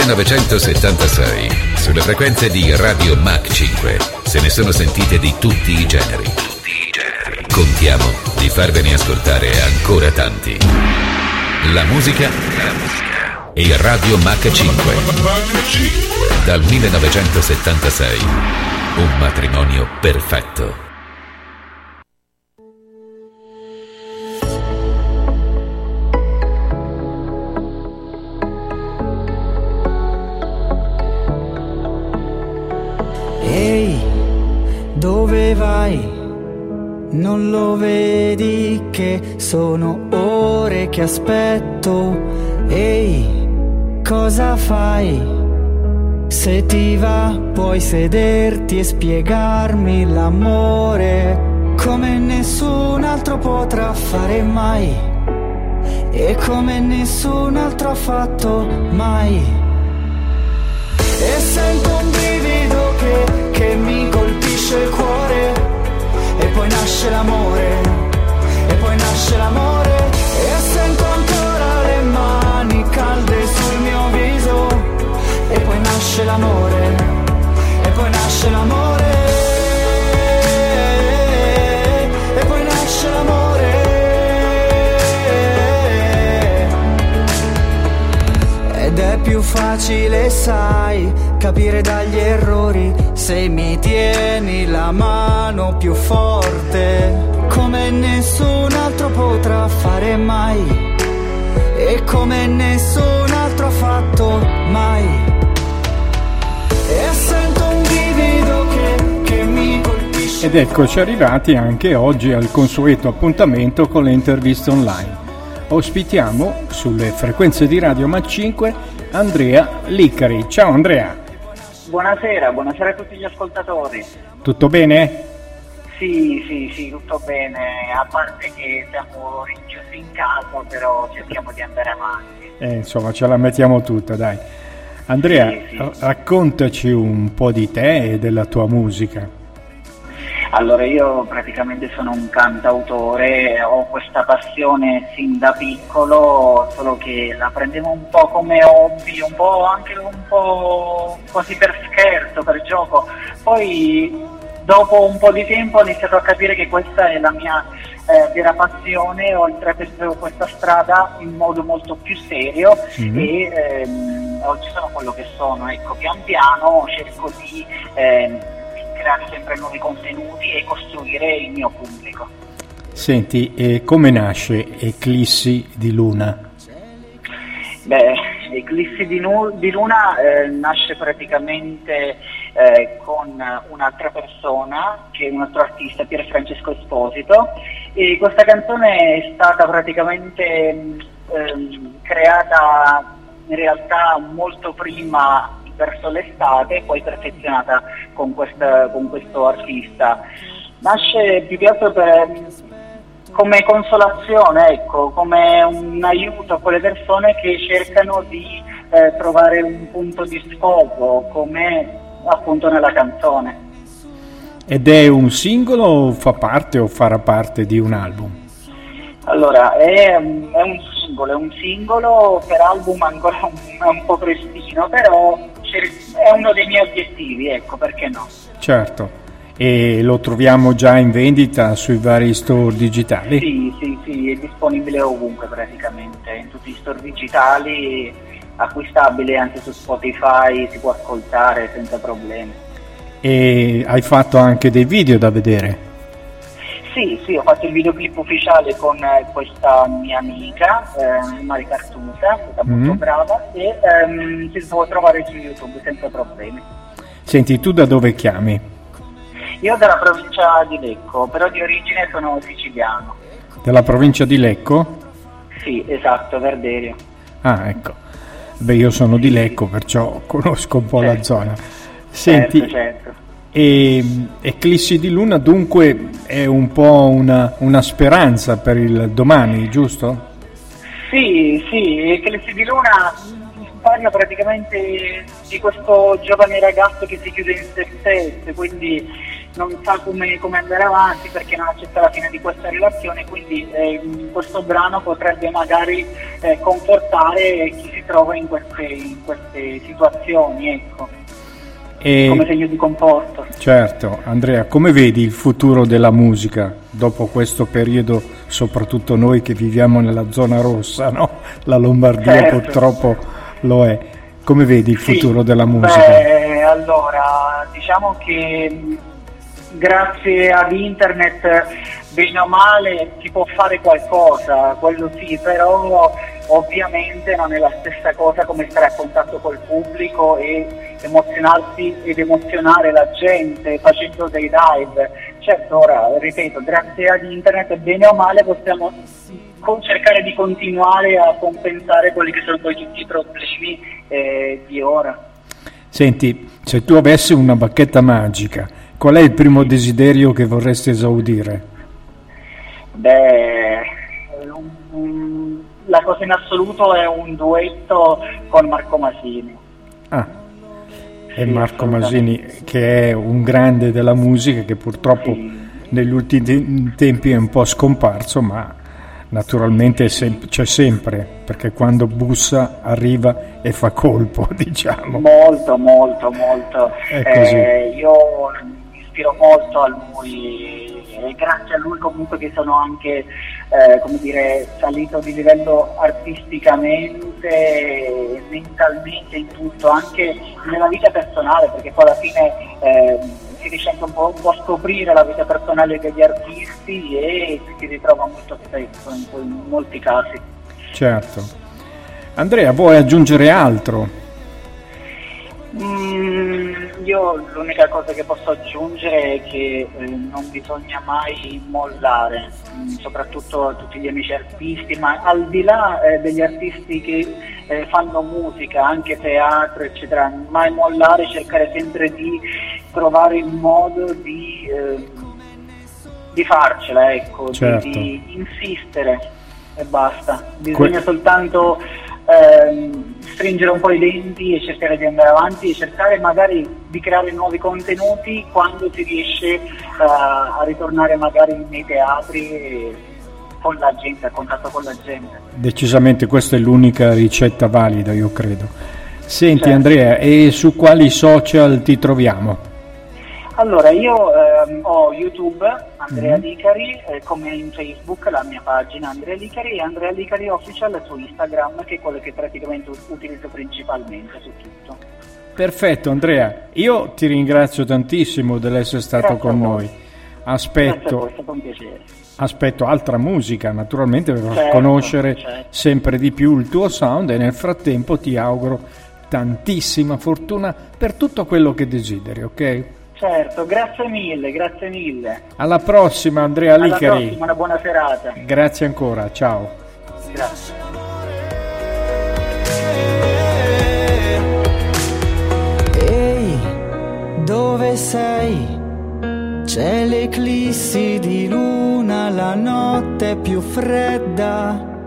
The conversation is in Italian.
1976, sulle frequenze di Radio Mach 5, se ne sono sentite di tutti i generi. Contiamo di farvene ascoltare ancora tanti. La musica e Radio Mach 5. Dal 1976, un matrimonio perfetto. Ehi, dove vai? Non lo vedi che sono ore che aspetto? Ehi, cosa fai? Se ti va puoi sederti e spiegarmi l'amore come nessun altro potrà fare mai e come nessun altro ha fatto mai. E sento un brivido che mi colpisce il cuore e poi nasce l'amore, e poi nasce l'amore. E sento ancora le mani calde sul mio viso, e poi nasce l'amore, e poi nasce l'amore, e poi nasce l'amore. Ed è più facile, sai, capire dagli errori se mi tieni la mano più forte, come nessun altro potrà fare mai e come nessun altro ha fatto mai. E sento un brivido che mi colpisce. Ed eccoci arrivati anche oggi al consueto appuntamento con le interviste online. Ospitiamo sulle frequenze di Radio Mach 5 Andrea Licari. Ciao Andrea. Buonasera a tutti gli ascoltatori. Tutto bene? Sì, tutto bene, a parte che siamo rinchiusi in casa, però cerchiamo di andare avanti. Insomma, ce la mettiamo tutta, dai. Andrea, sì. Raccontaci un po' di te e della tua musica. Allora, io praticamente sono un cantautore, ho questa passione sin da piccolo, solo che la prendevo un po' come hobby, un po' quasi per scherzo, per gioco. Poi dopo un po' di tempo ho iniziato a capire che questa è la mia vera passione, ho intrapreso questa strada in modo molto più serio e oggi sono quello che sono. Ecco, pian piano cerco di creare sempre nuovi contenuti e costruire il mio pubblico. Senti, come nasce Eclissi di Luna? Beh, Eclissi di Luna nasce praticamente con un'altra persona, che è un altro artista, Pier Francesco Esposito, e questa canzone è stata praticamente creata in realtà molto prima verso l'estate e poi perfezionata con questo artista. Nasce più che altro come consolazione, ecco, come un aiuto a quelle persone che cercano di trovare un punto di scopo, come appunto nella canzone. Ed è un singolo o fa parte o farà parte di un album? Allora, è un singolo, per album ancora un po' prestino, però è uno dei miei obiettivi, ecco, perché no? Certo, e lo troviamo già in vendita sui vari store digitali? Sì, è disponibile ovunque praticamente, in tutti i store digitali, acquistabile anche su Spotify, si può ascoltare senza problemi. E hai fatto anche dei video da vedere? Sì, ho fatto il videoclip ufficiale con questa mia amica, Mari Cartusa, è stata molto brava, e si può trovare su YouTube senza problemi. Senti, tu da dove chiami? Io dalla provincia di Lecco, però di origine sono siciliano. Della provincia di Lecco? Sì, esatto, Verderio. Ah, ecco. Beh, io sono di Lecco, perciò conosco un po' la zona. Senti, certo. E Eclissi di Luna dunque è un po' una speranza per il domani, giusto? Sì, Eclissi di Luna parla praticamente di questo giovane ragazzo che si chiude in se stesso, quindi non sa come andare avanti perché non accetta la fine di questa relazione, quindi questo brano potrebbe magari confortare chi si trova in queste situazioni, ecco, come segno di conforto. Certo, Andrea, come vedi il futuro della musica dopo questo periodo, soprattutto noi che viviamo nella zona rossa, no? La Lombardia purtroppo lo è. Come vedi il futuro della musica? Allora, diciamo che grazie ad internet, bene o male, si può fare qualcosa, quello sì, però ovviamente non è la stessa cosa come stare a contatto col pubblico e emozionarsi ed emozionare la gente facendo dei live. Certo, ora, ripeto, grazie ad internet, bene o male, possiamo cercare di continuare a compensare quelli che sono poi tutti i problemi di ora. Senti, se tu avessi una bacchetta magica, qual è il primo desiderio che vorresti esaudire? La cosa in assoluto è un duetto con Marco Masini. E Marco Masini, che è un grande della musica, che purtroppo negli ultimi tempi è un po' scomparso, ma naturalmente c'è sempre, perché quando bussa arriva e fa colpo, diciamo. Molto. È così. Io mi ispiro molto a lui e grazie a lui comunque che sono anche salito di livello artisticamente, mentalmente, in tutto, anche nella vita personale, perché poi alla fine si riesce anche un po' a scoprire la vita personale degli artisti e si ritrova molto spesso in molti casi. Certo. Andrea, vuoi aggiungere altro? Io l'unica cosa che posso aggiungere è che non bisogna mai mollare, soprattutto a tutti gli amici artisti, ma al di là degli artisti che fanno musica, anche teatro, eccetera, mai mollare, cercare sempre di trovare il modo di farcela, ecco, certo. di insistere e basta. Bisogna soltanto stringere un po' i denti e cercare di andare avanti e cercare magari di creare nuovi contenuti quando si riesce a ritornare magari nei teatri con la gente, a contatto con la gente. Decisamente questa è l'unica ricetta valida, io credo. Senti, certo. Andrea, e su quali social ti troviamo? Allora, io ho YouTube, Andrea Licari, come in Facebook la mia pagina Andrea Licari, e Andrea Licari Official su Instagram, che è quello che praticamente utilizzo principalmente su tutto. Perfetto, Andrea, io ti ringrazio tantissimo dell'essere stato con noi. Aspetto, è stato un piacere. Aspetto altra musica, naturalmente, per conoscere sempre di più il tuo sound, e nel frattempo ti auguro tantissima fortuna per tutto quello che desideri, ok? Certo, grazie mille. Alla prossima, Andrea Licari. Alla prossima, una buona serata. Grazie ancora, ciao. Grazie. Ehi, dove sei? C'è l'eclissi di luna, la notte più fredda.